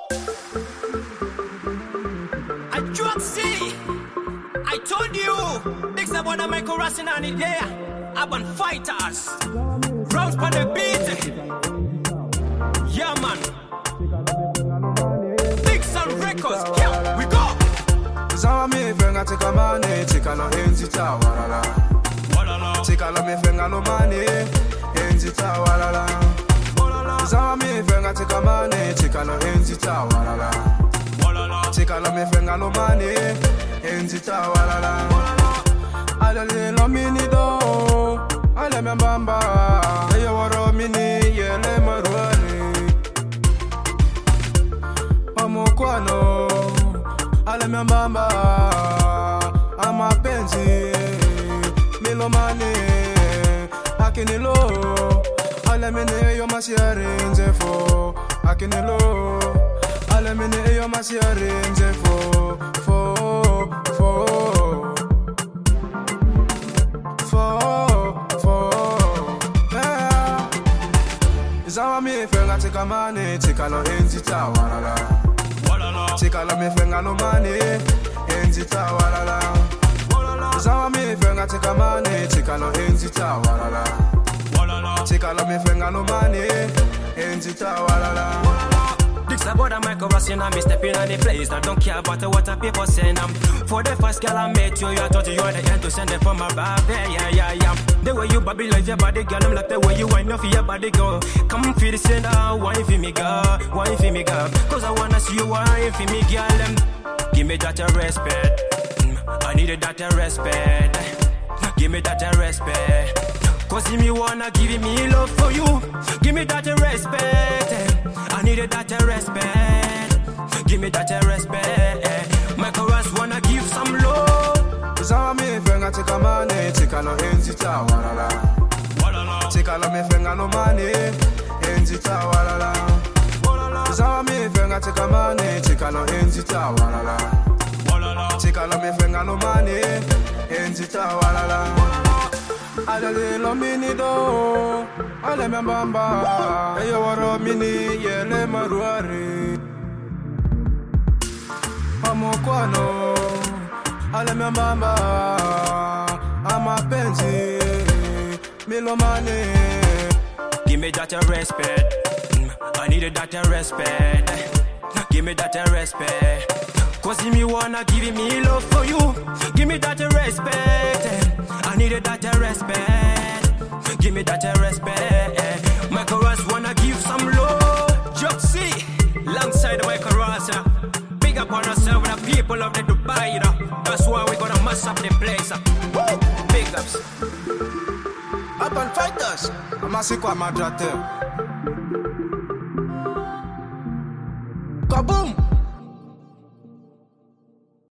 I drug C. I told you. Next I wanna make a racing on it there. Urban fighters. Rounds for the beat. Yeah, man. Big Sun Records. Yeah, we go. Zawa mi fenga tika mane, tika no enzi tawalala. Tika lo mi fenga no mane, enzi tawalala. Zawa mi fenga tika mane, tika no enzi tawalala. Tika lo mi fenga no mane, enzi tawalala. Alele lo mini do, ale me mbamba. Eyo waro mini yele marwari. Omukwano. Ale me mbamba, amapenzi, milomane, akinilo. Ale mene yo masiare nzefo, akinilo. Ale mene yo masiare nzefo, yeah. Zawa mi fenga tika mane, tika lo enzi tawalala. Tika la mi fenga no mane, enzi tawalala. Zawa mi fenga tika mane, tika lo enzi tawalala. Tika la mi fenga no mane, enzi tawalala. Dicks about a micro rushing and me stepping on the place. I don't care about what a people say. For the first girl I met you, I thought you were the end to send them from above. Yeah. The way you baby love your body, girl, I'm like the way you wind up your body, girl. Come feel the center, wine for me, girl, wine for me, girl. Cause I wanna see you wine for me, girl. Give me that respect. I needed that respect. Give me that respect. Cause me wanna give me love for you. Give me that respect. I needed that respect. Give me that respect. My chorus wanna give some love. Zawa mi fenga tika mane, tika no enzi tawalala. Tika la mi fenga no mane, enzi tawalala. Zawa mi fenga tika mane, tika no enzi tawalala. Tika la mi fenga no mane, enzi tawalala. Alele lo mini do, ale me mbamba. Eyo waro mini yele maruari. Omukwano, ale me mbamba. Amapenzi, milomane. Give me that respect. I needed that respect. Give me that respect. Cause me wanna give me love for you. Give me that respect. I needed that respect. Give me that respect. My chorus wanna give some love. Just see, alongside my chorus. Big up on ourselves, the people of the Dubai. That's why we gonna mash up the place. Woo! Big ups. Urban fighters. Amasikwa madrate.